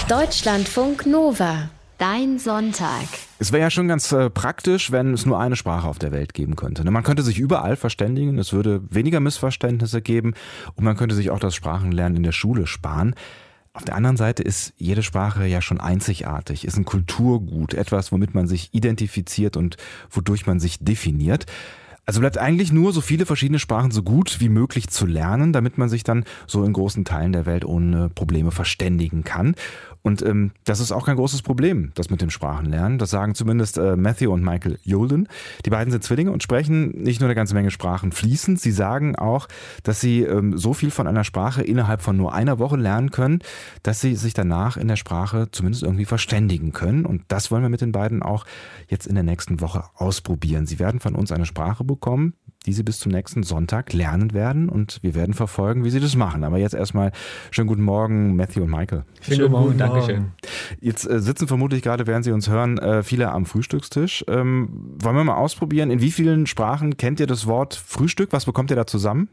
Deutschlandfunk Nova. Dein Sonntag. Es wäre ja schon ganz praktisch, wenn es nur eine Sprache auf der Welt geben könnte. Man könnte sich überall verständigen, es würde weniger Missverständnisse geben und man könnte sich auch das Sprachenlernen in der Schule sparen. Auf der anderen Seite ist jede Sprache ja schon einzigartig, ist ein Kulturgut, etwas, womit man sich identifiziert und wodurch man sich definiert. Also bleibt eigentlich nur, so viele verschiedene Sprachen so gut wie möglich zu lernen, damit man sich dann so in großen Teilen der Welt ohne Probleme verständigen kann. Und das ist auch kein großes Problem, das mit dem Sprachenlernen. Das sagen zumindest Matthew und Michael Youlden. Die beiden sind Zwillinge und sprechen nicht nur eine ganze Menge Sprachen fließend. Sie sagen auch, dass sie so viel von einer Sprache innerhalb von nur einer Woche lernen können, dass sie sich danach in der Sprache zumindest irgendwie verständigen können. Und das wollen wir mit den beiden auch jetzt in der nächsten Woche ausprobieren. Sie werden von uns eine Sprache bekommen, die sie bis zum nächsten Sonntag lernen werden. Und wir werden verfolgen, wie sie das machen. Aber jetzt erstmal schönen guten Morgen, Matthew und Michael. Schönen guten Morgen, danke schön. Jetzt sitzen vermutlich gerade, während Sie uns hören, viele am Frühstückstisch. Wollen wir mal ausprobieren, in wie vielen Sprachen kennt ihr das Wort Frühstück? Was bekommt ihr da zusammen?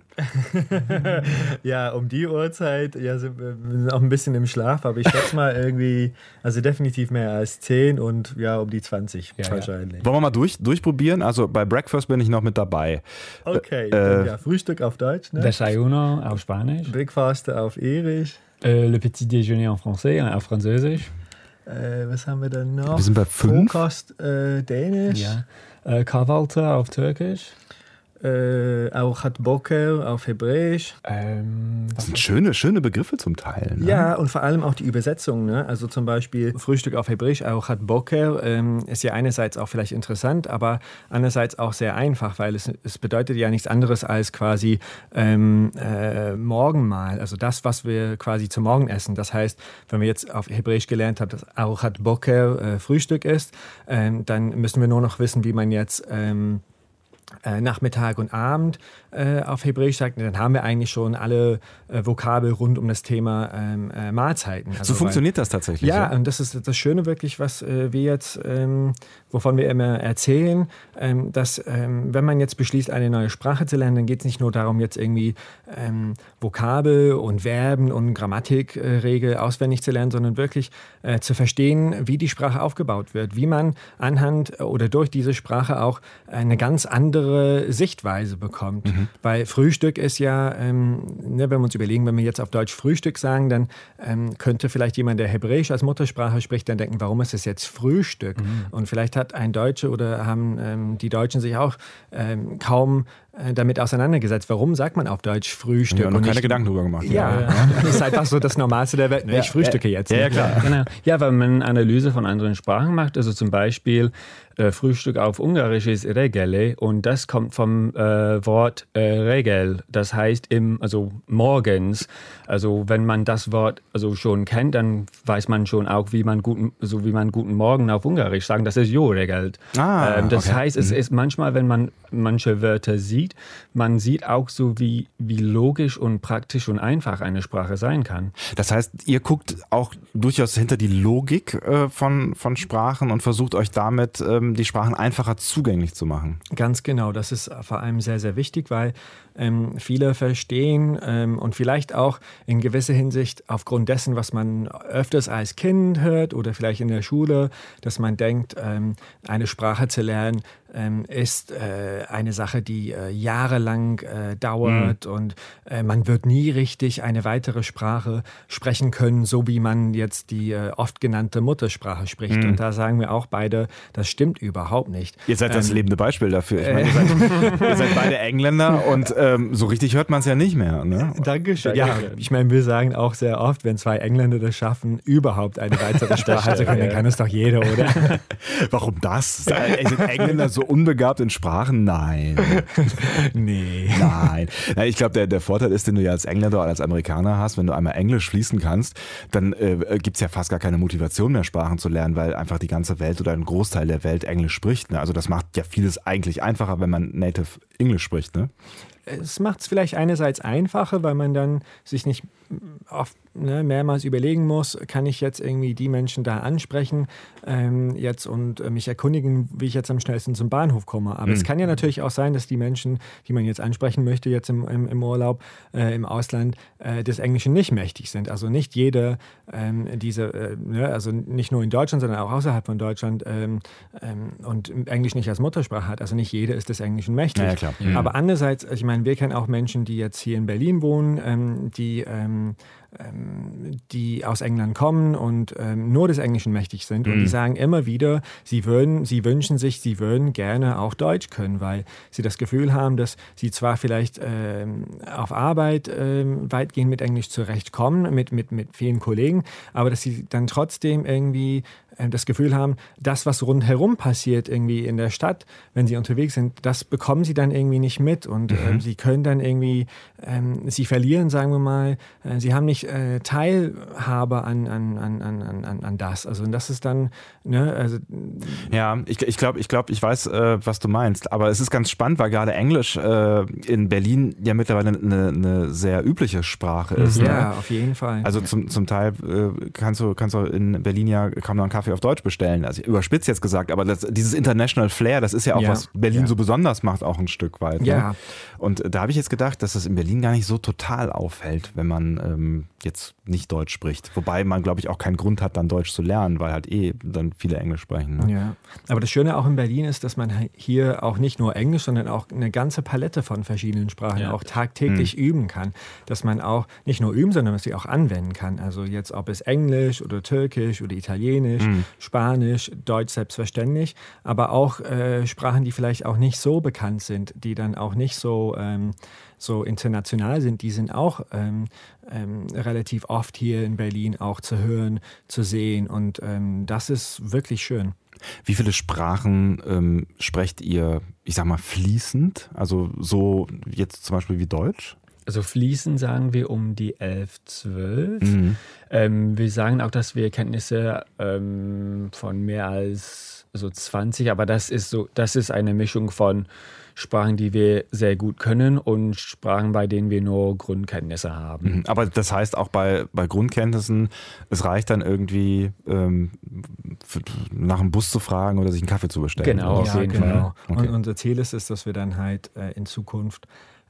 Ja, um die Uhrzeit sind wir auch ein bisschen im Schlaf, aber ich schätze mal irgendwie, also definitiv mehr als 10 und ja, um die 20 wahrscheinlich. Wollen wir mal durchprobieren? Also bei Breakfast bin ich noch mit dabei. Okay, dann Frühstück auf Deutsch, ne? Desayuno auf Spanisch. Breakfast auf Irisch. Le petit déjeuner en français, auf Französisch. Was haben wir dann noch? Wir sind bei 5. Rohkost, Dänisch. Ja. Kahvaltı auf Türkisch. Auch hat Boker auf Hebräisch. Das sind schöne Begriffe zum Teil. Ne? Ja, und vor allem auch die Übersetzung. Ne? Also zum Beispiel Frühstück auf Hebräisch, auch hat Boker, ist ja einerseits auch vielleicht interessant, aber andererseits auch sehr einfach, weil es bedeutet ja nichts anderes als quasi Morgenmahl. Also das, was wir quasi zum Morgen essen. Das heißt, wenn wir jetzt auf Hebräisch gelernt haben, dass auch hat Boker Frühstück ist, dann müssen wir nur noch wissen, wie man jetzt Nachmittag und Abend auf Hebräisch sagt, dann haben wir eigentlich schon alle Vokabel rund um das Thema Mahlzeiten. Also so funktioniert das tatsächlich? Ja, und das ist das Schöne wirklich, was wir jetzt, wovon wir immer erzählen, dass wenn man jetzt beschließt, eine neue Sprache zu lernen, dann geht es nicht nur darum, jetzt irgendwie Vokabel und Verben und Grammatikregel auswendig zu lernen, sondern wirklich zu verstehen, wie die Sprache aufgebaut wird, wie man anhand oder durch diese Sprache auch eine ganz andere Sichtweise bekommt. Mhm. Weil Frühstück ist ja, wenn wir uns überlegen, wenn wir jetzt auf Deutsch Frühstück sagen, dann könnte vielleicht jemand, der Hebräisch als Muttersprache spricht, dann denken, warum ist es jetzt Frühstück? Mhm. Und vielleicht hat ein Deutscher oder haben die Deutschen sich auch kaum damit auseinandergesetzt. Warum sagt man auf Deutsch Frühstück? Ja, und keine Gedanken drüber gemacht. Ja, das ist einfach so das Normalste der Welt. Ich frühstücke jetzt. Ja, klar. Genau. Ja, wenn man Analyse von anderen Sprachen macht, also zum Beispiel Frühstück auf Ungarisch ist regele und das kommt vom Wort regel, das heißt also morgens. Also wenn man das Wort also schon kennt, dann weiß man schon auch, wie man guten Morgen auf Ungarisch sagen. Das ist jo regelt. Das heißt, es ist manchmal, wenn man manche Wörter sieht, man sieht auch so, wie logisch und praktisch und einfach eine Sprache sein kann. Das heißt, ihr guckt auch durchaus hinter die Logik von Sprachen und versucht euch damit die Sprachen einfacher zugänglich zu machen. Ganz genau, das ist vor allem sehr, sehr wichtig, weil viele verstehen und vielleicht auch in gewisser Hinsicht aufgrund dessen, was man öfters als Kind hört oder vielleicht in der Schule, dass man denkt, eine Sprache zu lernen ist eine Sache, die jahrelang dauert und man wird nie richtig eine weitere Sprache sprechen können, so wie man jetzt die oft genannte Muttersprache spricht. Und da sagen wir auch beide, das stimmt überhaupt nicht. Ihr seid das lebende Beispiel dafür. Ich meine, ihr seid beide Engländer und so richtig hört man es ja nicht mehr. Ne? Dankeschön. Ja, ich meine, wir sagen auch sehr oft, wenn 2 Engländer das schaffen, überhaupt eine weitere Sprache zu können, dann kann es doch jeder, oder? Warum das? Sind Engländer so unbegabt in Sprachen? Nein. Nee. Nein. Ich glaube, der Vorteil ist, den du ja als Engländer oder als Amerikaner hast, wenn du einmal Englisch fließen kannst, dann gibt es ja fast gar keine Motivation mehr, Sprachen zu lernen, weil einfach die ganze Welt oder ein Großteil der Welt Englisch spricht. Ne? Also das macht ja vieles eigentlich einfacher, wenn man Native Englisch spricht, ne? es macht es vielleicht einerseits einfacher, weil man dann sich nicht oft mehrmals überlegen muss, kann ich jetzt irgendwie die Menschen da ansprechen jetzt und mich erkundigen, wie ich jetzt am schnellsten zum Bahnhof komme. Aber es kann ja natürlich auch sein, dass die Menschen, die man jetzt ansprechen möchte, jetzt im Urlaub, im Ausland, des Englischen nicht mächtig sind. Also nicht jeder also nicht nur in Deutschland, sondern auch außerhalb von Deutschland und Englisch nicht als Muttersprache hat. Also nicht jeder ist des Englischen mächtig. Ja, klar. Aber andererseits, ich meine, wir kennen auch Menschen, die jetzt hier in Berlin wohnen, die aus England kommen und nur des Englischen mächtig sind. Und die sagen immer wieder, sie wünschen sich, sie würden gerne auch Deutsch können, weil sie das Gefühl haben, dass sie zwar vielleicht auf Arbeit weitgehend mit Englisch zurechtkommen, mit vielen Kollegen, aber dass sie dann trotzdem irgendwie das Gefühl haben, das, was rundherum passiert irgendwie in der Stadt, wenn sie unterwegs sind, das bekommen sie dann irgendwie nicht mit und sie können dann irgendwie, sie verlieren, sagen wir mal, sie haben nicht Teilhabe an das. Also das ist dann, Ja, ich glaube, ich weiß, was du meinst, aber es ist ganz spannend, weil gerade Englisch in Berlin ja mittlerweile eine sehr übliche Sprache ist. Ja, ne? auf jeden Fall. Also zum Teil kannst du in Berlin ja kaum noch einen Kaffee auf Deutsch bestellen. Also überspitzt jetzt gesagt, aber dieses International Flair, das ist ja auch, was Berlin so besonders macht, auch ein Stück weit. Ne? Ja. Und da habe ich jetzt gedacht, dass das in Berlin gar nicht so total auffällt, wenn man jetzt nicht Deutsch spricht. Wobei man, glaube ich, auch keinen Grund hat, dann Deutsch zu lernen, weil halt dann viele Englisch sprechen. Ne? Ja, aber das Schöne auch in Berlin ist, dass man hier auch nicht nur Englisch, sondern auch eine ganze Palette von verschiedenen Sprachen auch tagtäglich üben kann. Dass man auch nicht nur üben, sondern dass sie auch anwenden kann. Also jetzt, ob es Englisch oder Türkisch oder Italienisch, Spanisch, Deutsch selbstverständlich, aber auch Sprachen, die vielleicht auch nicht so bekannt sind, die dann auch nicht so international sind, die sind auch relativ oft hier in Berlin auch zu hören, zu sehen und das ist wirklich schön. Wie viele Sprachen sprecht ihr, ich sag mal, fließend? Also so jetzt zum Beispiel wie Deutsch? Also fließend sagen wir um die 11, 12. Wir sagen auch, dass wir Kenntnisse von mehr als 20, aber das ist eine Mischung von Sprachen, die wir sehr gut können und Sprachen, bei denen wir nur Grundkenntnisse haben. Aber das heißt auch bei Grundkenntnissen, es reicht dann irgendwie nach einem Bus zu fragen oder sich einen Kaffee zu bestellen. Genau, auf jeden Fall. Okay. Und unser Ziel ist es, dass wir dann halt in Zukunft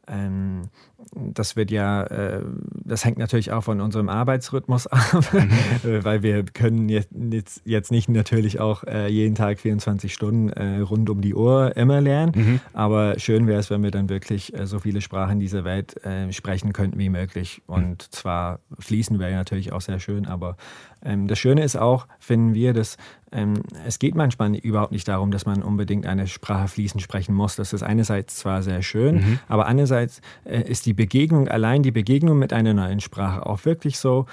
das wird das hängt natürlich auch von unserem Arbeitsrhythmus ab, weil wir können jetzt nicht natürlich auch jeden Tag 24 Stunden rund um die Uhr immer lernen, aber schön wäre es, wenn wir dann wirklich so viele Sprachen dieser Welt sprechen könnten wie möglich und zwar fließen wäre natürlich auch sehr schön, aber das Schöne ist auch, finden wir, dass es geht manchmal überhaupt nicht darum, dass man unbedingt eine Sprache fließend sprechen muss. Das ist einerseits zwar sehr schön, aber andererseits ist die Begegnung mit einer neuen Sprache auch wirklich so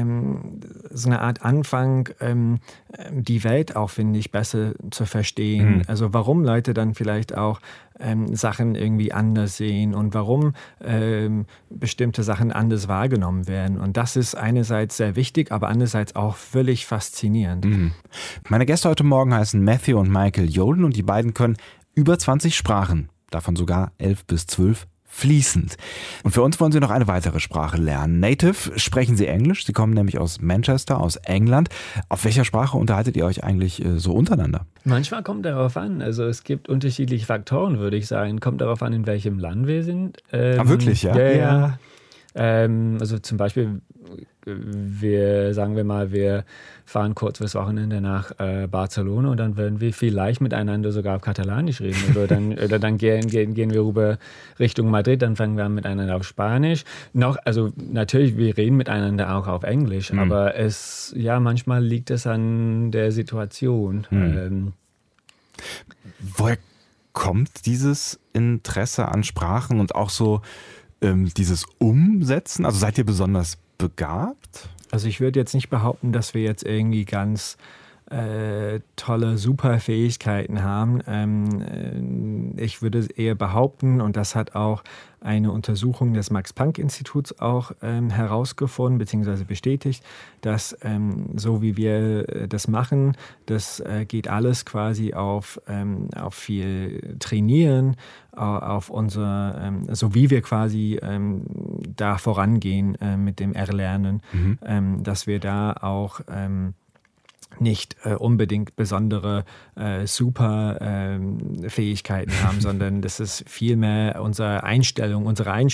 eine Art Anfang, die Welt auch, finde ich, besser zu verstehen. Also warum Leute dann vielleicht auch Sachen irgendwie anders sehen und warum bestimmte Sachen anders wahrgenommen werden. Und das ist einerseits sehr wichtig, aber andererseits auch völlig faszinierend. Meine Gäste heute Morgen heißen Matthew und Michael Yolen und die beiden können über 20 Sprachen, davon sogar 11 bis 12 fließend. Und für uns wollen sie noch eine weitere Sprache lernen. Native sprechen sie Englisch. Sie kommen nämlich aus Manchester, aus England. Auf welcher Sprache unterhaltet ihr euch eigentlich so untereinander? Manchmal kommt darauf an. Also es gibt unterschiedliche Faktoren, würde ich sagen. Kommt darauf an, in welchem Land wir sind. Wirklich, ja? Ja. Also zum Beispiel, wir fahren kurz fürs Wochenende nach Barcelona und dann werden wir vielleicht miteinander sogar auf Katalanisch reden. Oder dann gehen wir rüber Richtung Madrid, dann fangen wir an miteinander auf Spanisch. Also natürlich, wir reden miteinander auch auf Englisch, aber manchmal liegt es an der Situation. Woher kommt dieses Interesse an Sprachen und auch so dieses Umsetzen? Also seid ihr besonders begabt? Also ich würde jetzt nicht behaupten, dass wir jetzt irgendwie ganz tolle Superfähigkeiten haben. Ich würde eher behaupten, und das hat auch eine Untersuchung des Max-Planck-Instituts auch herausgefunden bzw. bestätigt, dass so wie wir das machen, das geht alles quasi auf viel Trainieren, auf unser, so wie wir quasi da vorangehen mit dem Erlernen, dass wir da auch nicht unbedingt besondere Superfähigkeiten haben, sondern das ist vielmehr unsere Einstellung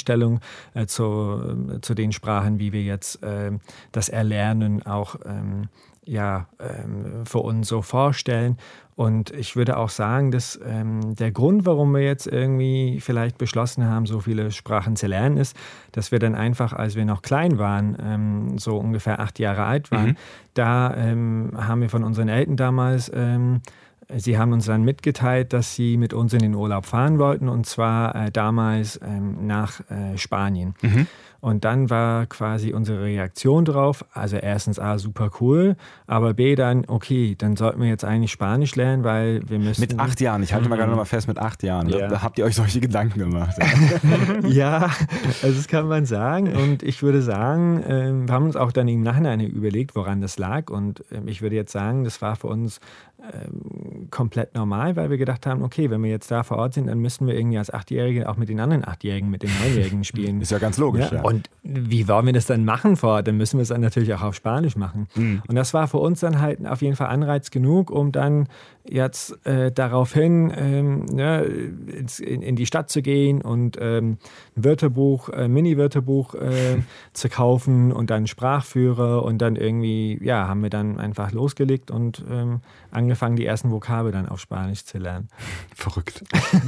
zu den Sprachen, wie wir jetzt das Erlernen auch für uns so vorstellen. Und ich würde auch sagen, dass der Grund, warum wir jetzt irgendwie vielleicht beschlossen haben, so viele Sprachen zu lernen, ist, dass wir dann einfach, als wir noch klein waren, so ungefähr 8 Jahre alt waren, da haben wir von unseren Eltern damals, sie haben uns dann mitgeteilt, dass sie mit uns in den Urlaub fahren wollten, und zwar damals nach Spanien. Und dann war quasi unsere Reaktion drauf, also erstens A, super cool, aber B dann, okay, dann sollten wir jetzt eigentlich Spanisch lernen, weil wir müssen... Mit 8 Jahren, ich halte mal gerade noch mal fest, mit 8 Jahren, da habt ihr euch solche Gedanken gemacht. Ja, also das kann man sagen, und ich würde sagen, wir haben uns auch dann im Nachhinein überlegt, woran das lag, und ich würde jetzt sagen, das war für uns komplett normal, weil wir gedacht haben, okay, wenn wir jetzt da vor Ort sind, dann müssen wir irgendwie als 8-Jährige auch mit den anderen 8-Jährigen, mit den 9-Jährigen spielen. Ist ja ganz logisch, ja. Und wie wollen wir das dann machen vor Ort? Dann müssen wir es dann natürlich auch auf Spanisch machen. Und das war für uns dann halt auf jeden Fall Anreiz genug, um dann jetzt daraufhin in die Stadt zu gehen und ein Wörterbuch, Mini-Wörterbuch zu kaufen und dann Sprachführer, und dann irgendwie, haben wir dann einfach losgelegt und angefangen, die ersten Vokabeln dann auf Spanisch zu lernen. Verrückt.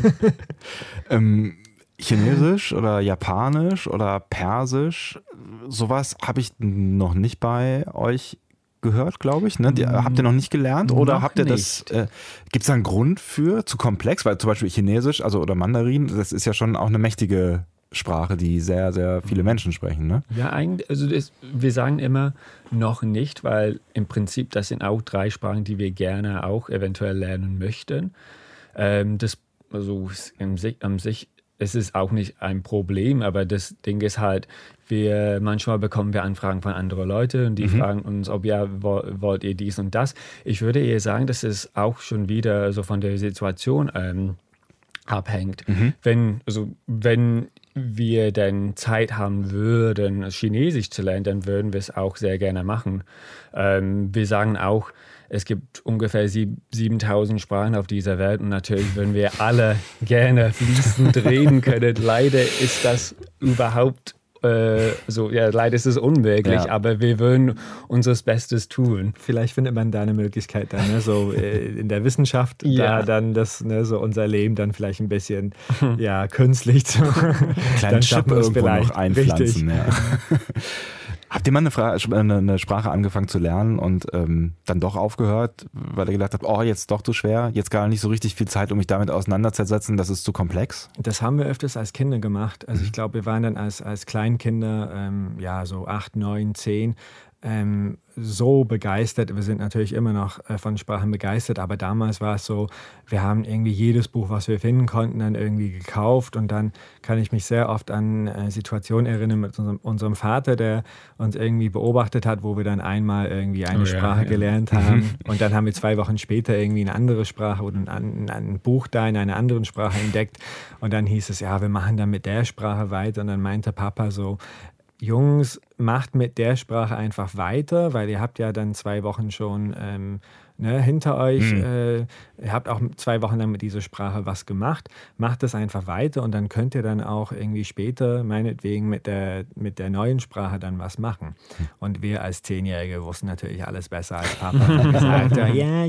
Chinesisch oder Japanisch oder Persisch, sowas habe ich noch nicht bei euch gehört, glaube ich. Ne? Habt ihr noch nicht gelernt oder noch habt ihr nicht. das? Gibt es da einen Grund für? Zu komplex? Weil zum Beispiel Chinesisch, oder Mandarin, das ist ja schon auch eine mächtige Sprache, die sehr, sehr viele Menschen sprechen. Ne? Ja, eigentlich, also wir sagen immer noch nicht, weil im Prinzip das sind auch 3 Sprachen, die wir gerne auch eventuell lernen möchten. An sich es ist auch nicht ein Problem, aber das Ding ist halt, manchmal bekommen wir Anfragen von anderen Leuten und die fragen uns, ob wollt ihr dies und das. Ich würde eher sagen, dass es auch schon wieder so von der Situation abhängt. Wenn wir dann Zeit haben würden, Chinesisch zu lernen, dann würden wir es auch sehr gerne machen. Wir sagen auch, es gibt ungefähr 7000 Sprachen auf dieser Welt und natürlich würden wir alle gerne fließend reden können. Leider ist das überhaupt leider ist es unmöglich, aber wir würden unser Bestes tun. Vielleicht findet man da eine Möglichkeit dann, in der Wissenschaft, da dann das, so unser Leben dann vielleicht ein bisschen künstlich zu kleinen Chip irgendwo noch einpflanzen. Ja. Habt ihr mal eine Sprache angefangen zu lernen und dann doch aufgehört, weil ihr gedacht habt, jetzt doch zu schwer, jetzt gar nicht so richtig viel Zeit, um mich damit auseinanderzusetzen, das ist zu komplex? Das haben wir öfters als Kinder gemacht. Also ich glaube, wir waren dann als Kleinkinder, so 8, 9, 10, so begeistert. Wir sind natürlich immer noch von Sprachen begeistert, aber damals war es so, wir haben irgendwie jedes Buch, was wir finden konnten, dann irgendwie gekauft, und dann kann ich mich sehr oft an Situationen erinnern mit unserem Vater, der uns irgendwie beobachtet hat, wo wir dann einmal irgendwie eine Sprache gelernt haben und dann haben wir 2 Wochen später irgendwie eine andere Sprache oder ein Buch da in einer anderen Sprache entdeckt, und dann hieß es, wir machen dann mit der Sprache weiter, und dann meinte Papa so, Jungs, macht mit der Sprache einfach weiter, weil ihr habt ja dann 2 Wochen schon hinter euch. Ihr habt auch 2 Wochen lang mit dieser Sprache was gemacht. Macht das einfach weiter, und dann könnt ihr dann auch irgendwie später meinetwegen mit der neuen Sprache dann was machen. Und wir als 10-Jährige wussten natürlich alles besser als Papa. Und gesagt,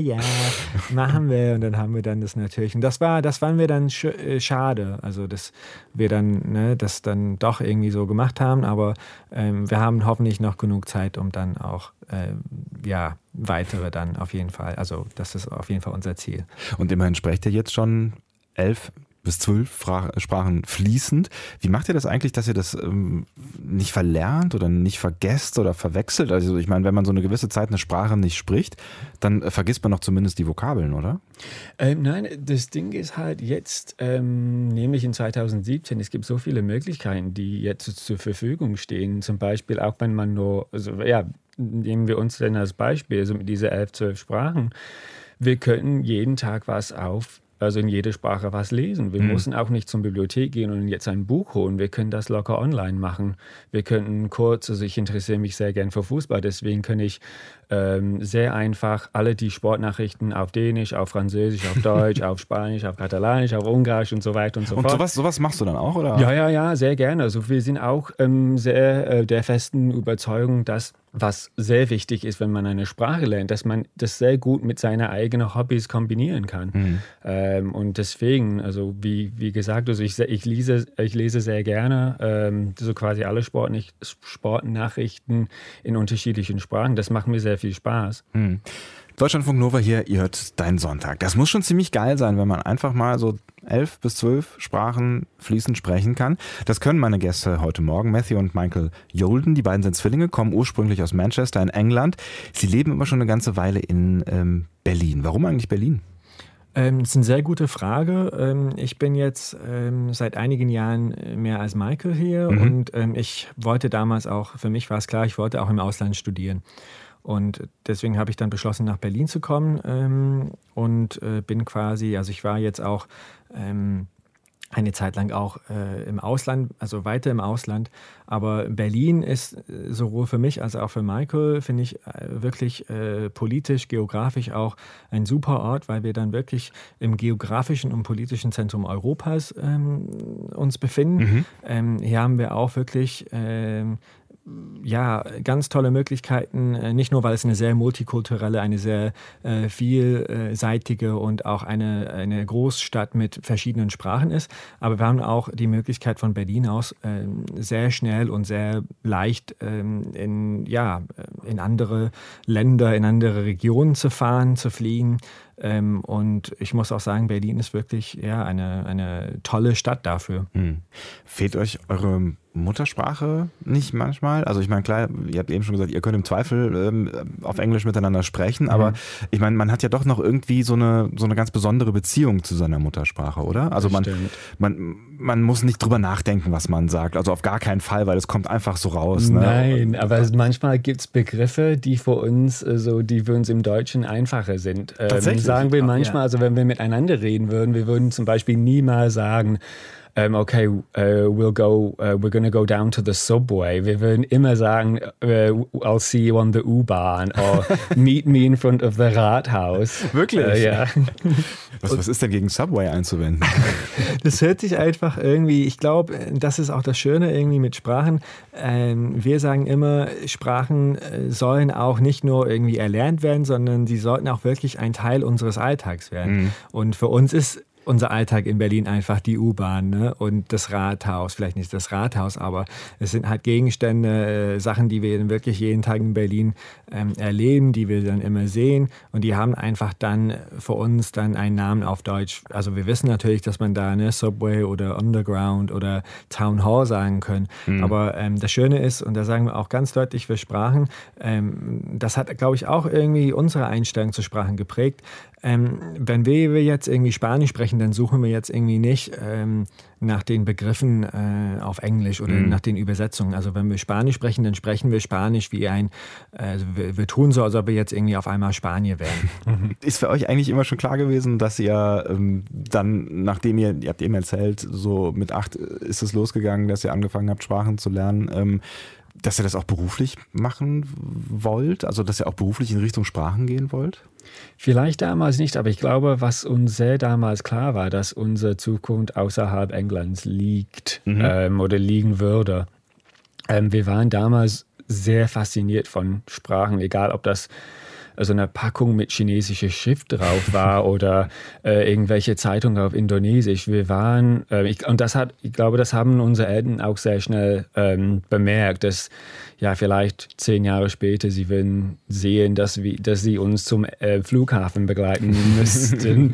machen wir. Und dann haben wir dann das natürlich. Und das fanden wir dann schade. Also, dass wir dann das dann doch irgendwie so gemacht haben. Aber wir haben hoffentlich noch genug Zeit, um dann auch weitere dann auf jeden Fall. Also das ist auf jeden Fall unser Ziel. Und immerhin sprecht ihr jetzt schon 11 bis 12 Sprachen fließend. Wie macht ihr das eigentlich, dass ihr das nicht verlernt oder nicht vergesst oder verwechselt? Also ich meine, wenn man so eine gewisse Zeit eine Sprache nicht spricht, dann vergisst man doch zumindest die Vokabeln, oder? Nein, das Ding ist halt jetzt, nämlich in 2017, es gibt so viele Möglichkeiten, die jetzt zur Verfügung stehen. Zum Beispiel auch wenn man nur, also ja, nehmen wir uns denn als Beispiel, also mit diesen 11, 12 Sprachen, wir können jeden Tag also in jeder Sprache was lesen. Wir müssen auch nicht zur Bibliothek gehen und jetzt ein Buch holen. Wir können das locker online machen. Wir könnten also ich interessiere mich sehr gern für Fußball, deswegen kann ich sehr einfach alle die Sportnachrichten auf Dänisch, auf Französisch, auf Deutsch, auf Spanisch, auf Katalanisch, auf Ungarisch und so weiter und so fort. Und sowas machst du dann auch, oder? Ja, sehr gerne. Also wir sind auch sehr der festen Überzeugung, dass was sehr wichtig ist, wenn man eine Sprache lernt, dass man das sehr gut mit seinen eigenen Hobbys kombinieren kann. Und deswegen, also wie gesagt, also ich lese sehr gerne so quasi alle Sportnachrichten in unterschiedlichen Sprachen. Das macht mir sehr viel Spaß. Deutschlandfunk Nova hier, ihr hört Dein Sonntag. Das muss schon ziemlich geil sein, wenn man einfach mal so 11 bis 12 Sprachen fließend sprechen kann. Das können meine Gäste heute Morgen, Matthew und Michael Yolden. Die beiden sind Zwillinge, kommen ursprünglich aus Manchester in England. Sie leben aber schon eine ganze Weile in Berlin. Warum eigentlich Berlin? Das ist eine sehr gute Frage. Ich bin jetzt seit einigen Jahren mehr als Michael hier und ich wollte damals auch, für mich war es klar, ich wollte auch im Ausland studieren. Und deswegen habe ich dann beschlossen, nach Berlin zu kommen und bin quasi, also ich war jetzt auch eine Zeit lang auch im Ausland, also weiter im Ausland. Aber Berlin ist sowohl für mich als auch für Michael, finde ich, wirklich politisch, geografisch auch ein super Ort, weil wir dann wirklich im geografischen und politischen Zentrum Europas uns befinden. Hier haben wir auch wirklich ganz tolle Möglichkeiten, nicht nur, weil es eine sehr multikulturelle, eine sehr vielseitige und auch eine Großstadt mit verschiedenen Sprachen ist, aber wir haben auch die Möglichkeit von Berlin aus sehr schnell und sehr leicht in andere Länder, in andere Regionen zu fahren, zu fliegen. Und ich muss auch sagen, Berlin ist wirklich eine tolle Stadt dafür. Fehlt euch eure Muttersprache nicht manchmal? Also ich meine, klar, ihr habt eben schon gesagt, ihr könnt im Zweifel auf Englisch miteinander sprechen, aber ich meine, man hat ja doch noch irgendwie so eine ganz besondere Beziehung zu seiner Muttersprache, oder? Also man muss nicht drüber nachdenken, was man sagt, also auf gar keinen Fall, weil es kommt einfach so raus. Ne? Nein, aber manchmal gibt es Begriffe, die für uns im Deutschen einfacher sind. Tatsächlich? Sagen wir manchmal, also wenn wir miteinander reden würden, wir würden zum Beispiel niemals sagen, we're gonna go down to the subway. Wir würden immer sagen, I'll see you on the U-Bahn or meet me in front of the Rathaus. Wirklich? Ja. Was ist denn gegen Subway einzuwenden? Das hört sich einfach irgendwie, ich glaube, das ist auch das Schöne irgendwie mit Sprachen. Wir sagen immer, Sprachen sollen auch nicht nur irgendwie erlernt werden, sondern sie sollten auch wirklich ein Teil unseres Alltags werden. Und für uns ist unser Alltag in Berlin einfach die U-Bahn, ne? Und das Rathaus, vielleicht nicht das Rathaus, aber es sind halt Gegenstände, Sachen, die wir wirklich jeden Tag in Berlin erleben, die wir dann immer sehen und die haben einfach dann für uns dann einen Namen auf Deutsch. Also wir wissen natürlich, dass man da Subway oder Underground oder Town Hall sagen können, aber das Schöne ist, und da sagen wir auch ganz deutlich für Sprachen, das hat, glaube ich, auch irgendwie unsere Einstellung zu Sprachen geprägt. Wenn wir jetzt irgendwie Spanisch sprechen, dann suchen wir jetzt irgendwie nicht nach den Begriffen auf Englisch oder nach den Übersetzungen. Also wenn wir Spanisch sprechen, dann sprechen wir Spanisch wie wir tun so, als ob wir jetzt irgendwie auf einmal Spanier wären. Ist für euch eigentlich immer schon klar gewesen, dass ihr dann, nachdem ihr habt eben erzählt, so mit 8 ist es losgegangen, dass ihr angefangen habt, Sprachen zu lernen, dass ihr das auch beruflich machen wollt? Also dass ihr auch beruflich in Richtung Sprachen gehen wollt? Vielleicht damals nicht, aber ich glaube, was uns sehr damals klar war, dass unsere Zukunft außerhalb Englands liegt oder liegen würde. Wir waren damals sehr fasziniert von Sprachen, egal ob das also eine Packung mit chinesischer Schrift drauf war oder irgendwelche Zeitungen auf Indonesisch. Wir waren, ich glaube, das haben unsere Eltern auch sehr schnell bemerkt, dass ja vielleicht 10 Jahre später sie werden sehen, dass sie uns zum Flughafen begleiten müssten.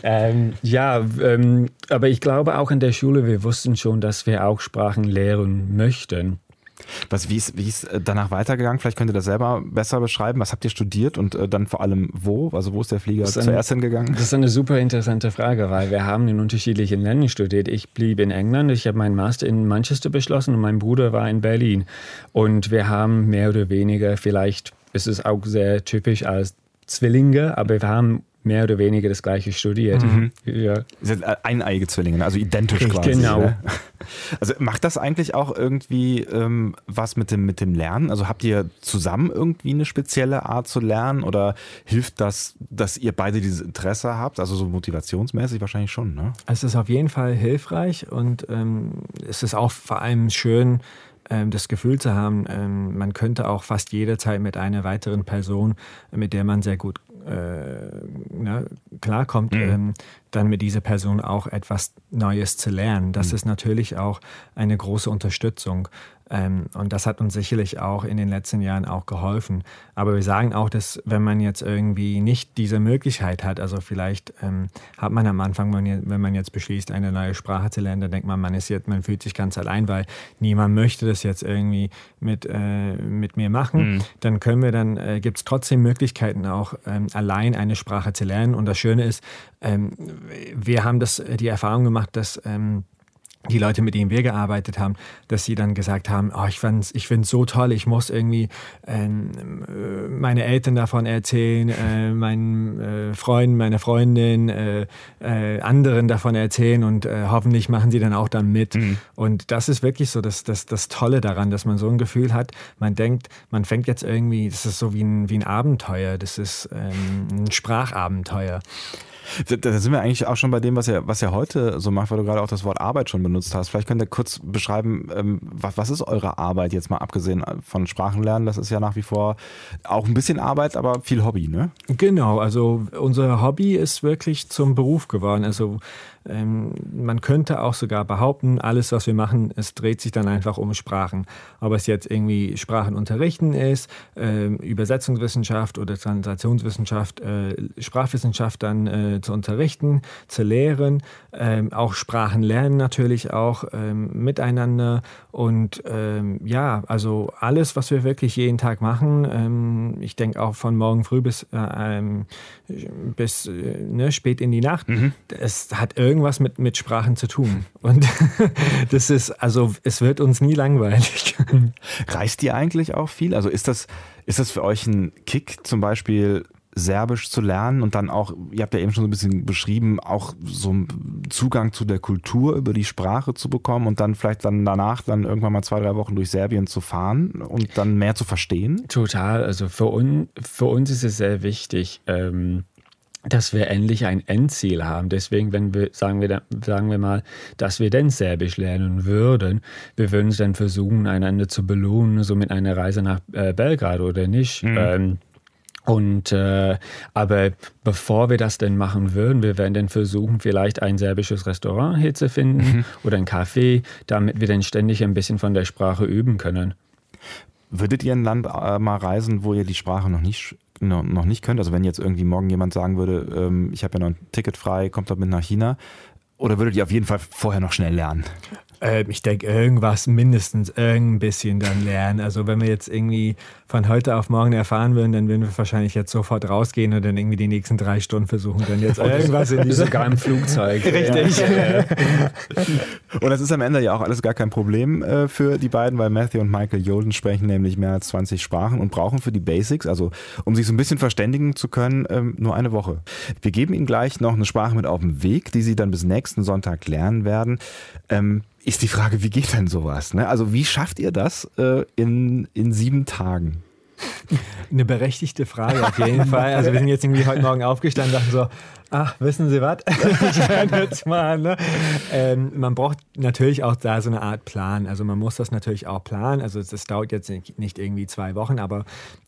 Aber ich glaube auch in der Schule, wir wussten schon, dass wir auch Sprachen lehren möchten. Wie ist danach weitergegangen? Vielleicht könnt ihr das selber besser beschreiben. Was habt ihr studiert und dann vor allem wo? Also wo ist der Flieger zuerst hingegangen? Das ist eine super interessante Frage, weil wir haben in unterschiedlichen Ländern studiert. Ich blieb in England, ich habe meinen Master in Manchester beschlossen und mein Bruder war in Berlin. Und wir haben mehr oder weniger, vielleicht ist es auch sehr typisch als Zwillinge, aber wir haben mehr oder weniger das Gleiche studiert. Ja. Ihr seid eineige Zwillinge, also identisch quasi. Genau. Ne? Also macht das eigentlich auch irgendwie was mit dem Lernen? Also habt ihr zusammen irgendwie eine spezielle Art zu lernen oder hilft das, dass ihr beide dieses Interesse habt? Also so motivationsmäßig wahrscheinlich schon, ne? Es ist auf jeden Fall hilfreich und es ist auch vor allem schön, das Gefühl zu haben, man könnte auch fast jederzeit mit einer weiteren Person, mit der man sehr gut klarkommt, dann mit dieser Person auch etwas Neues zu lernen. Das ist natürlich auch eine große Unterstützung. Und das hat uns sicherlich auch in den letzten Jahren auch geholfen. Aber wir sagen auch, dass wenn man jetzt irgendwie nicht diese Möglichkeit hat, also vielleicht hat man am Anfang, wenn man jetzt beschließt, eine neue Sprache zu lernen, dann denkt man, man fühlt sich ganz allein, weil niemand möchte das jetzt irgendwie mit mir machen. Dann gibt es trotzdem Möglichkeiten auch allein eine Sprache zu lernen. Und das Schöne ist, wir haben die Erfahrung gemacht, dass die Leute, mit denen wir gearbeitet haben, dass sie dann gesagt haben, ich finde es so toll, ich muss irgendwie meine Eltern davon erzählen, meinen Freunden, meiner Freundin, anderen davon erzählen und hoffentlich machen sie dann auch dann mit. Und das ist wirklich so das Tolle daran, dass man so ein Gefühl hat, man denkt, man fängt jetzt irgendwie, das ist so wie ein Abenteuer, das ist ein Sprachabenteuer. Da sind wir eigentlich auch schon bei dem, was ihr heute so macht, weil du gerade auch das Wort Arbeit schon benutzt hast. Vielleicht könnt ihr kurz beschreiben, was ist eure Arbeit jetzt mal abgesehen von Sprachenlernen? Das ist ja nach wie vor auch ein bisschen Arbeit, aber viel Hobby, ne? Genau, also unser Hobby ist wirklich zum Beruf geworden. Also man könnte auch sogar behaupten, alles, was wir machen, es dreht sich dann einfach um Sprachen. Ob es jetzt irgendwie Sprachenunterrichten ist, Übersetzungswissenschaft oder Translationswissenschaft, Sprachwissenschaft dann zu unterrichten, zu lehren, auch Sprachen lernen natürlich auch miteinander und also alles, was wir wirklich jeden Tag machen, ich denke auch von morgen früh bis spät in die Nacht, es hat irgendwas mit Sprachen zu tun. Und das ist, also es wird uns nie langweilig. Reist ihr eigentlich auch viel? Also ist das für euch ein Kick, zum Beispiel Serbisch zu lernen und dann auch, ihr habt ja eben schon so ein bisschen beschrieben, auch so einen Zugang zu der Kultur über die Sprache zu bekommen und dann vielleicht dann danach dann irgendwann mal 2-3 Wochen durch Serbien zu fahren und dann mehr zu verstehen? Total. Also für uns ist es sehr wichtig, dass wir endlich ein Endziel haben. Deswegen, wenn wir, sagen wir mal, dass wir denn Serbisch lernen würden, wir würden es dann versuchen, einander zu belohnen, so mit einer Reise nach Belgrad oder nicht. Aber bevor wir das denn machen würden, wir werden dann versuchen, vielleicht ein serbisches Restaurant hier zu finden oder ein Café, damit wir dann ständig ein bisschen von der Sprache üben können. Würdet ihr ein Land mal reisen, wo ihr die Sprache noch nicht könnt? Also wenn jetzt irgendwie morgen jemand sagen würde, ich habe ja noch ein Ticket frei, kommt damit nach China. Oder würdet ihr auf jeden Fall vorher noch schnell lernen? Ich denke, mindestens irgendein bisschen dann lernen. Also wenn wir jetzt irgendwie von heute auf morgen erfahren würden, dann würden wir wahrscheinlich jetzt sofort rausgehen und dann irgendwie die nächsten 3 Stunden versuchen, dann jetzt irgendwas in diese... Sogar im Flugzeug. Richtig. Ja. Und das ist am Ende ja auch alles gar kein Problem für die beiden, weil Matthew und Michael Youlden sprechen nämlich mehr als 20 Sprachen und brauchen für die Basics, also um sich so ein bisschen verständigen zu können, nur eine Woche. Wir geben ihnen gleich noch eine Sprache mit auf den Weg, die sie dann bis nächsten Sonntag lernen werden. Ist die Frage, wie geht denn sowas? Ne? Also wie schafft ihr das in 7 Tagen? Eine berechtigte Frage auf jeden Fall. Also wir sind jetzt irgendwie heute Morgen aufgestanden und dachten so, ach, wissen Sie was? Jetzt mal, ne? Man braucht natürlich auch da so eine Art Plan. Also man muss das natürlich auch planen. Also das dauert jetzt nicht irgendwie 2 Wochen, aber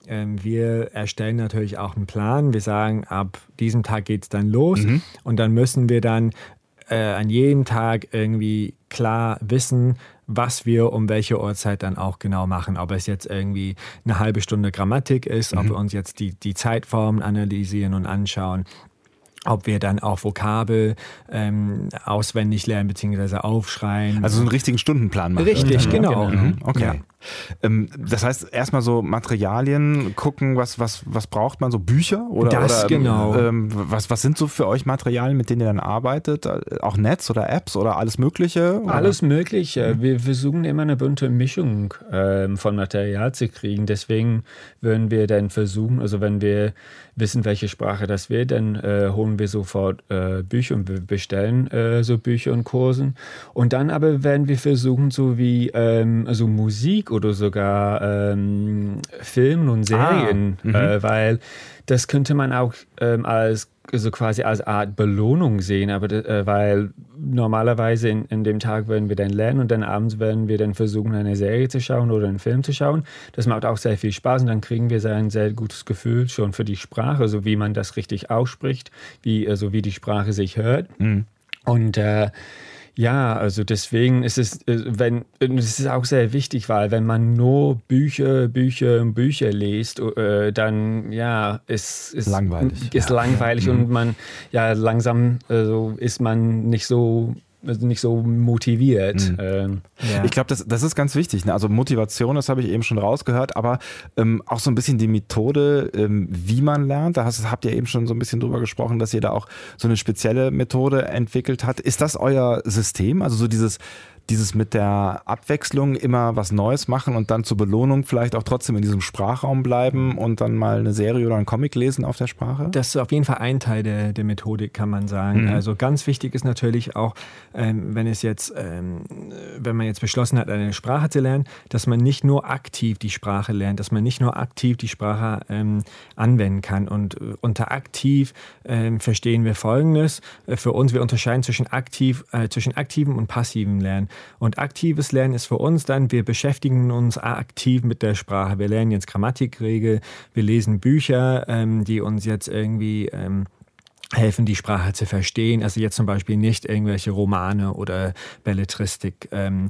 wir erstellen natürlich auch einen Plan. Wir sagen, ab diesem Tag geht es dann los und dann müssen wir dann an jedem Tag irgendwie klar wissen, was wir um welche Uhrzeit dann auch genau machen. Ob es jetzt irgendwie eine halbe Stunde Grammatik ist, ob wir uns jetzt die Zeitformen analysieren und anschauen, ob wir dann auch Vokabel auswendig lernen bzw. aufschreiben. Also so einen richtigen Stundenplan machen. Richtig, genau. Okay. Ja. Das heißt, erstmal so Materialien gucken, was braucht man, so Bücher? Oder genau. Was sind so für euch Materialien, mit denen ihr dann arbeitet? Auch Netz oder Apps oder alles Mögliche? Oder? Alles Mögliche. Wir versuchen immer eine bunte Mischung von Material zu kriegen. Deswegen würden wir dann versuchen, also wenn wir wissen, welche Sprache das wird, dann holen wir sofort Bücher und wir bestellen so Bücher und Kursen. Und dann aber werden wir versuchen, so wie also Musik oder sogar Filmen und Serien, weil das könnte man auch als also quasi als Art Belohnung sehen, aber weil normalerweise in dem Tag werden wir dann lernen und dann abends werden wir dann versuchen, eine Serie zu schauen oder einen Film zu schauen. Das macht auch sehr viel Spaß und dann kriegen wir ein sehr gutes Gefühl schon für die Sprache, so wie man das richtig ausspricht, wie die Sprache sich hört. Und ja, also deswegen ist es, es ist auch sehr wichtig, weil wenn man nur Bücher liest, dann ist langweilig und man langsam ist man nicht so motiviert. Ich glaube, das ist ganz wichtig. Ne? Also Motivation, das habe ich eben schon rausgehört, aber auch so ein bisschen die Methode, wie man lernt. Da habt ihr eben schon so ein bisschen drüber gesprochen, dass ihr da auch so eine spezielle Methode entwickelt habt. Ist das euer System? Also so dieses mit der Abwechslung immer was Neues machen und dann zur Belohnung vielleicht auch trotzdem in diesem Sprachraum bleiben und dann mal eine Serie oder einen Comic lesen auf der Sprache? Das ist auf jeden Fall ein Teil der Methodik, kann man sagen. Also ganz wichtig ist natürlich auch, wenn man jetzt beschlossen hat, eine Sprache zu lernen, dass man nicht nur aktiv die Sprache lernt, dass man nicht nur aktiv die Sprache anwenden kann. Und unter aktiv verstehen wir Folgendes. Für uns, wir unterscheiden zwischen aktivem und passivem Lernen. Und aktives Lernen ist für uns dann, wir beschäftigen uns aktiv mit der Sprache. Wir lernen jetzt Grammatikregeln, wir lesen Bücher, die uns jetzt irgendwie helfen, die Sprache zu verstehen. Also jetzt zum Beispiel nicht irgendwelche Romane oder Belletristik.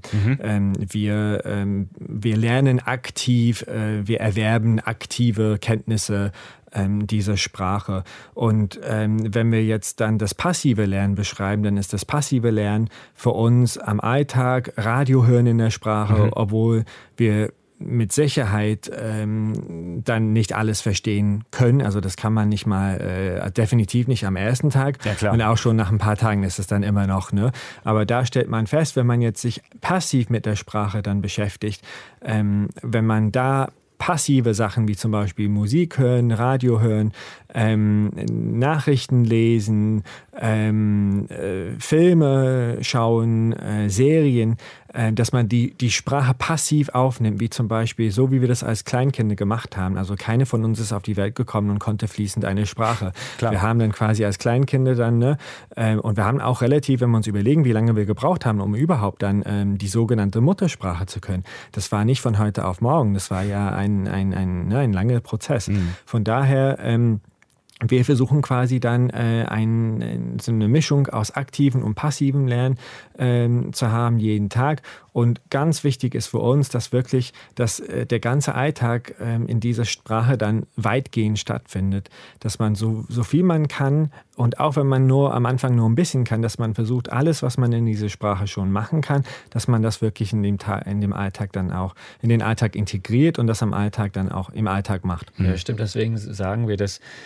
Wir lernen aktiv, wir erwerben aktive Kenntnisse dieser Sprache. Und wenn wir jetzt dann das passive Lernen beschreiben, dann ist das passive Lernen für uns am Alltag Radio hören in der Sprache, obwohl wir mit Sicherheit dann nicht alles verstehen können. Also das kann man nicht mal, definitiv nicht am ersten Tag. Ja, klar. Und auch schon nach ein paar Tagen ist es dann immer noch. Ne? Aber da stellt man fest, wenn man jetzt sich passiv mit der Sprache dann beschäftigt, wenn man da passive Sachen wie zum Beispiel Musik hören, Radio hören, Nachrichten lesen, Filme schauen, Serien, dass man die Sprache passiv aufnimmt, wie zum Beispiel so, wie wir das als Kleinkinder gemacht haben. Also keine von uns ist auf die Welt gekommen und konnte fließend eine Sprache. Klar. Wir haben dann quasi als Kleinkinder dann, und wir haben auch relativ, wenn wir uns überlegen, wie lange wir gebraucht haben, um überhaupt dann die sogenannte Muttersprache zu können. Das war nicht von heute auf morgen, das war ja ein langer Prozess. Von daher wir versuchen quasi dann so eine Mischung aus aktivem und passivem Lernen zu haben jeden Tag. Und ganz wichtig ist für uns, dass wirklich der ganze Alltag in dieser Sprache dann weitgehend stattfindet. Dass man so viel man kann und auch wenn man am Anfang nur ein bisschen kann, dass man versucht, alles, was man in dieser Sprache schon machen kann, dass man das wirklich in dem Alltag dann auch in den Alltag integriert und das am Alltag dann auch im Alltag macht. Ja, stimmt. Deswegen sagen wir, dass wenn wir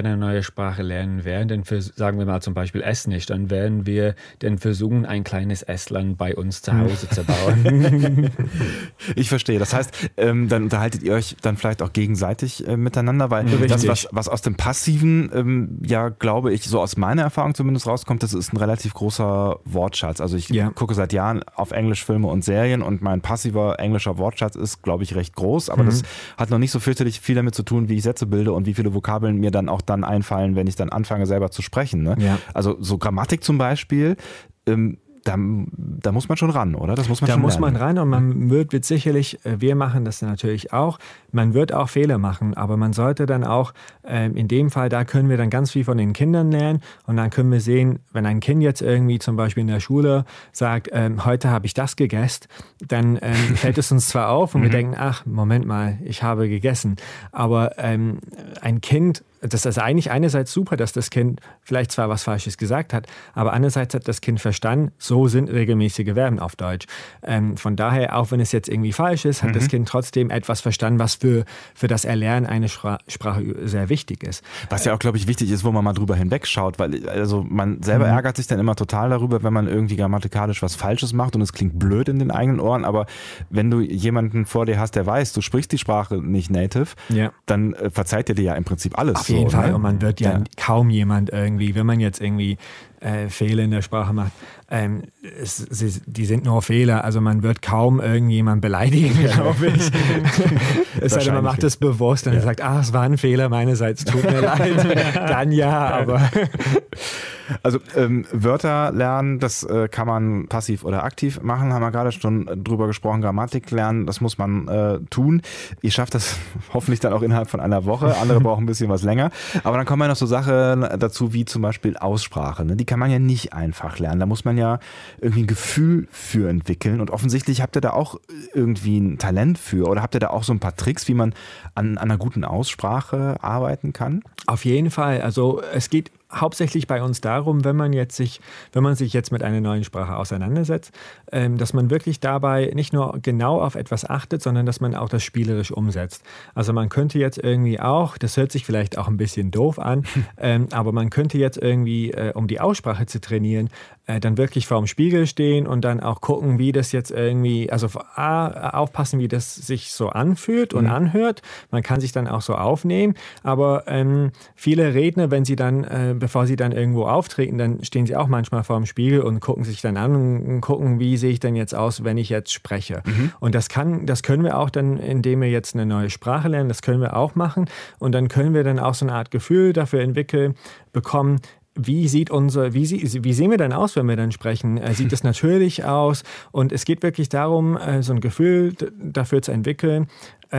eine neue Sprache lernen werden, dann sagen wir mal zum Beispiel Estnisch, dann werden wir dann versuchen, ein kleines Estland bei uns zu Hause zu bauen. Ich verstehe. Das heißt, dann unterhaltet ihr euch dann vielleicht auch gegenseitig miteinander, weil das, was aus dem Passiven, ja, glaube ich, so aus meiner Erfahrung zumindest rauskommt, das ist ein relativ großer Wortschatz. Also ich gucke seit Jahren auf Englisch Filme und Serien und mein passiver englischer Wortschatz ist, glaube ich, recht groß, aber das hat noch nicht so fürchterlich viel damit zu tun, wie ich Sätze bilde und wie viele Vokabeln mir dann auch dann einfallen, wenn ich dann anfange, selber zu sprechen. Ne? Ja. Also so Grammatik zum Beispiel, da muss man schon ran, oder? Das muss man schon lernen. Da muss man ran und man wird sicherlich, wir machen das natürlich auch, man wird auch Fehler machen, aber man sollte dann auch, in dem Fall, da können wir dann ganz viel von den Kindern lernen und dann können wir sehen, wenn ein Kind jetzt irgendwie zum Beispiel in der Schule sagt, heute habe ich das gegessen, dann fällt es uns zwar auf und wir denken, ach, Moment mal, ich habe gegessen, aber ein Kind, das ist eigentlich einerseits super, dass das Kind vielleicht zwar was Falsches gesagt hat, aber andererseits hat das Kind verstanden, so sind regelmäßige Verben auf Deutsch. Von daher, auch wenn es jetzt irgendwie falsch ist, hat das Kind trotzdem etwas verstanden, was für das Erlernen einer Sprache sehr wichtig ist. Was ja auch, glaube ich, wichtig ist, wo man mal drüber hinwegschaut, weil also man selber ärgert sich dann immer total darüber, wenn man irgendwie grammatikalisch was Falsches macht und es klingt blöd in den eigenen Ohren, aber wenn du jemanden vor dir hast, der weiß, du sprichst die Sprache nicht native, dann verzeiht er dir ja im Prinzip alles. Auf jeden Fall. Und man wird ja kaum jemand irgendwie, wenn man jetzt irgendwie Fehler in der Sprache macht, die sind nur Fehler. Also man wird kaum irgendjemand beleidigen, glaube ich. Es sei denn, man macht es bewusst und sagt, es war ein Fehler meinerseits, tut mir leid. Dann aber... Also Wörter lernen, das kann man passiv oder aktiv machen, haben wir gerade schon drüber gesprochen. Grammatik lernen, das muss man tun. Ihr schafft das hoffentlich dann auch innerhalb von einer Woche. Andere brauchen ein bisschen was länger. Aber dann kommen ja noch so Sachen dazu, wie zum Beispiel Aussprache. Ne? Die kann man ja nicht einfach lernen. Da muss man ja irgendwie ein Gefühl für entwickeln. Und offensichtlich habt ihr da auch irgendwie ein Talent für. Oder habt ihr da auch so ein paar Tricks, wie man an einer guten Aussprache arbeiten kann? Auf jeden Fall. Also es geht hauptsächlich bei uns darum, wenn man sich jetzt mit einer neuen Sprache auseinandersetzt, dass man wirklich dabei nicht nur genau auf etwas achtet, sondern dass man auch das spielerisch umsetzt. Also man könnte jetzt irgendwie auch, das hört sich vielleicht auch ein bisschen doof an, aber man könnte jetzt irgendwie, um die Aussprache zu trainieren, dann wirklich vor dem Spiegel stehen und dann auch gucken, wie das jetzt irgendwie, also aufpassen, wie das sich so anfühlt und anhört. Man kann sich dann auch so aufnehmen, aber viele Redner, wenn sie dann bevor sie dann irgendwo auftreten, dann stehen sie auch manchmal vor dem Spiegel und gucken sich dann an und gucken, wie sehe ich denn jetzt aus, wenn ich jetzt spreche. Und das können wir auch dann, indem wir jetzt eine neue Sprache lernen, das können wir auch machen. Und dann können wir dann auch so eine Art Gefühl dafür bekommen, wie sehen wir denn aus, wenn wir dann sprechen? Sieht es natürlich aus? Und es geht wirklich darum, so ein Gefühl dafür zu entwickeln,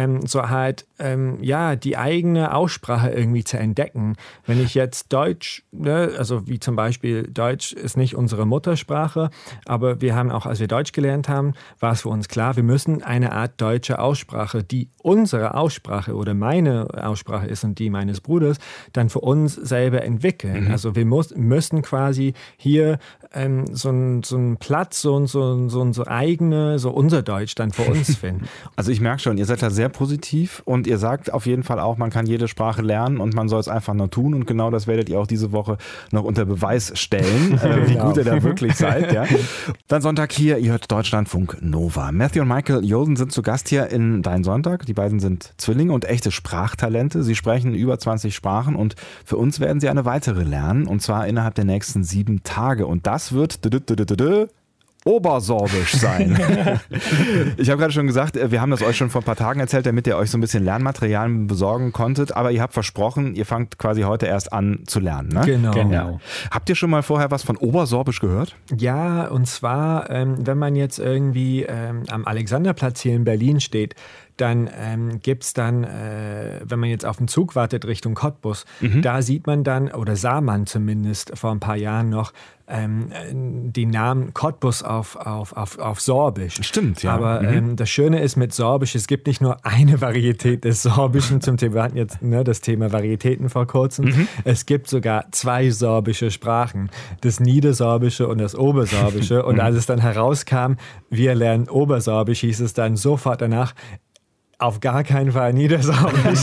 die eigene Aussprache irgendwie zu entdecken. Wenn ich jetzt Deutsch, also wie zum Beispiel Deutsch ist nicht unsere Muttersprache, aber wir haben auch, als wir Deutsch gelernt haben, war es für uns klar, wir müssen eine Art deutsche Aussprache, die unsere Aussprache oder meine Aussprache ist und die meines Bruders, dann für uns selber entwickeln. Also wir müssen quasi hier so einen Platz, so eigene, so unser Deutsch dann für uns finden. Also ich merke schon, ihr seid da sehr positiv und ihr sagt auf jeden Fall auch, man kann jede Sprache lernen und man soll es einfach nur tun und genau das werdet ihr auch diese Woche noch unter Beweis stellen, wie gut ihr da wirklich seid. Ja. Dann Sonntag hier, ihr hört Deutschlandfunk Nova. Matthew und Michael Yosen sind zu Gast hier in Dein Sonntag. Die beiden sind Zwillinge und echte Sprachtalente. Sie sprechen über 20 Sprachen und für uns werden sie eine weitere lernen und zwar innerhalb der nächsten 7 Tage und das wird Obersorbisch sein. Ich habe gerade schon gesagt, wir haben das euch schon vor ein paar Tagen erzählt, damit ihr euch so ein bisschen Lernmaterial besorgen konntet, aber ihr habt versprochen, ihr fangt quasi heute erst an zu lernen, ne? Genau. Habt ihr schon mal vorher was von Obersorbisch gehört? Ja, und zwar, wenn man jetzt irgendwie am Alexanderplatz hier in Berlin steht, dann gibt es dann, wenn man jetzt auf den Zug wartet Richtung Cottbus, da sieht man dann, oder sah man zumindest vor ein paar Jahren noch, den Namen Cottbus auf Sorbisch. Stimmt, ja. Aber das Schöne ist mit Sorbisch, es gibt nicht nur eine Varietät des Sorbischen zum Thema, wir hatten jetzt das Thema Varietäten vor kurzem, es gibt sogar 2 sorbische Sprachen, das Niedersorbische und das Obersorbische und als es dann herauskam, wir lernen Obersorbisch, hieß es dann sofort danach, Auf gar keinen Fall Niedersorbisch.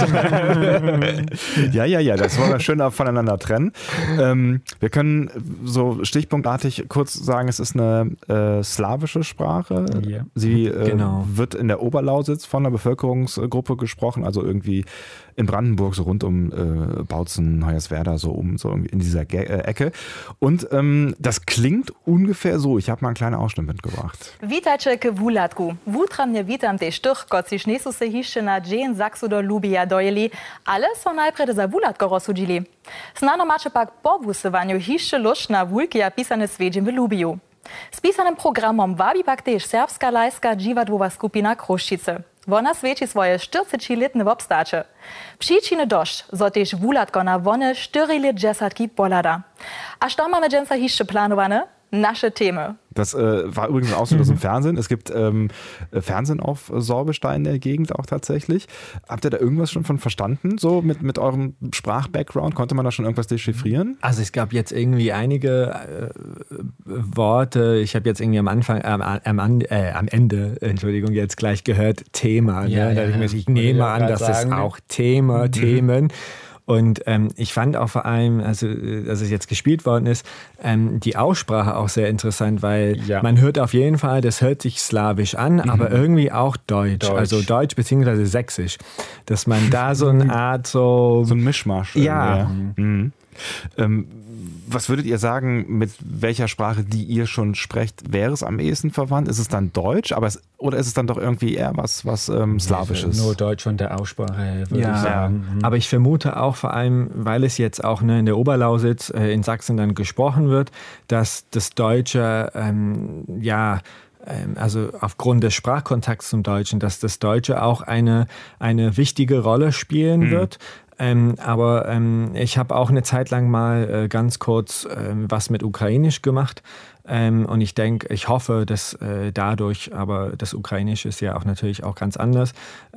Ja, das wollen wir schön voneinander trennen. Wir können so stichpunktartig kurz sagen, es ist eine slawische Sprache. Ja. Sie wird in der Oberlausitz von einer Bevölkerungsgruppe gesprochen, also irgendwie in Brandenburg, so rund um Bautzen, Hoyerswerda, so in dieser Ecke. Und das klingt ungefähr so. Ich habe mal einen kleinen Ausschnitt mitgebracht. Witajcie k wulatku. Wutramnie witam te sztuch, kot si šnesuse hišče na dżen zaksu do lubija dojeli, ale so najprej za wulatko rozsudzili. Znano macie pak po wusywaniu hišče lušč na wulkija pisane svedžim w lubiju. Z pisanym programom wabi pak też serbska lajska dziwadłowa skupina Kruščice. Wona sveči svoje 40-letne obstače. Příčiny došć, zo tež wulatko na wone 4 let džesatki polada. A što mamy dženca hišče planowane? Nasze Themen. Das war übrigens auch so im Fernsehen. Es gibt Fernsehen auf Sorbisch da in der Gegend auch tatsächlich. Habt ihr da irgendwas schon von verstanden? So mit eurem Sprachbackground? Konnte man da schon irgendwas dechiffrieren? Also es gab jetzt irgendwie einige Worte. Ich habe jetzt irgendwie am Ende, Entschuldigung, jetzt gleich gehört Thema. Ja, ne? ja, ich nehme an, das ist auch Thema, Themen. Und ich fand auch vor allem, also dass es jetzt gespielt worden ist, die Aussprache auch sehr interessant, weil man hört auf jeden Fall, das hört sich slawisch an, aber irgendwie auch Deutsch. Also Deutsch bzw. Sächsisch. Dass man da so eine Art so ein Mischmasch. Ja. Was würdet ihr sagen, mit welcher Sprache, die ihr schon sprecht, wäre es am ehesten verwandt? Ist es dann Deutsch, oder ist es dann doch irgendwie eher was Slawisches? Nur Deutsch von der Aussprache, würde ich sagen. Aber ich vermute auch vor allem, weil es jetzt auch in der Oberlausitz in Sachsen dann gesprochen wird, dass das Deutsche, also aufgrund des Sprachkontakts zum Deutschen, dass das Deutsche auch eine wichtige Rolle spielen wird. Aber ich habe auch eine Zeit lang mal ganz kurz was mit Ukrainisch gemacht. Und ich hoffe, dass dadurch, aber das Ukrainische ist ja auch natürlich auch ganz anders.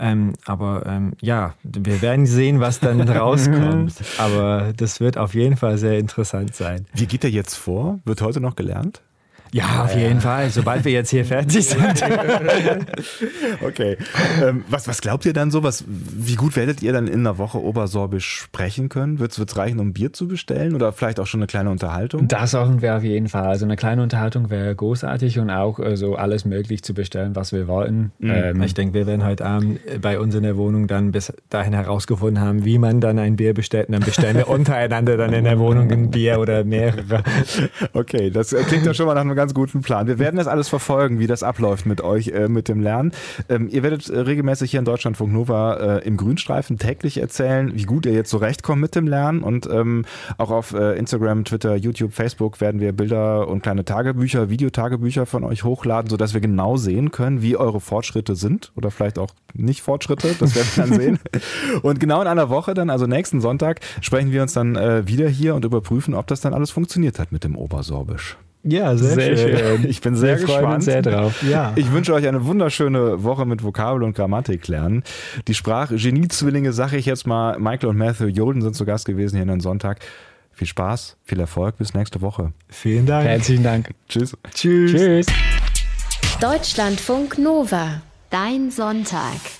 Wir werden sehen, was dann rauskommt. Aber das wird auf jeden Fall sehr interessant sein. Wie geht der jetzt vor? Wird heute noch gelernt? Ja, auf jeden Fall, sobald wir jetzt hier fertig sind. Okay. Was glaubt ihr dann so? Wie gut werdet ihr dann in einer Woche Obersorbisch sprechen können? Wird's reichen, um Bier zu bestellen oder vielleicht auch schon eine kleine Unterhaltung? Das hoffen wir auf jeden Fall. Also eine kleine Unterhaltung wäre großartig und auch so alles möglich zu bestellen, was wir wollten. Ich denke, wir werden heute Abend bei uns in der Wohnung dann bis dahin herausgefunden haben, wie man dann ein Bier bestellt. Und dann bestellen wir untereinander dann in der Wohnung ein Bier oder mehrere. Okay, das klingt ja schon mal nach einem ganz guten Plan. Wir werden das alles verfolgen, wie das abläuft mit euch, mit dem Lernen. Ihr werdet regelmäßig hier in Deutschlandfunk Nova im Grünstreifen täglich erzählen, wie gut ihr jetzt zurechtkommt mit dem Lernen. Und auch auf Instagram, Twitter, YouTube, Facebook werden wir Bilder und kleine Tagebücher, Videotagebücher von euch hochladen, sodass wir genau sehen können, wie eure Fortschritte sind oder vielleicht auch nicht Fortschritte. Das werden wir dann sehen. Und genau in einer Woche dann, also nächsten Sonntag, sprechen wir uns dann wieder hier und überprüfen, ob das dann alles funktioniert hat mit dem Obersorbisch. Ja, sehr schön. Ich bin sehr gespannt. Wir freuen uns sehr drauf. Ja. Ich wünsche euch eine wunderschöne Woche mit Vokabel und Grammatik lernen. Die Sprach-Genie-Zwillinge, sage ich jetzt mal, Michael und Matthew Jolden sind zu Gast gewesen hier an Sonntag. Viel Spaß, viel Erfolg, bis nächste Woche. Vielen Dank. Herzlichen Dank. Tschüss. Tschüss. Deutschlandfunk Nova, dein Sonntag.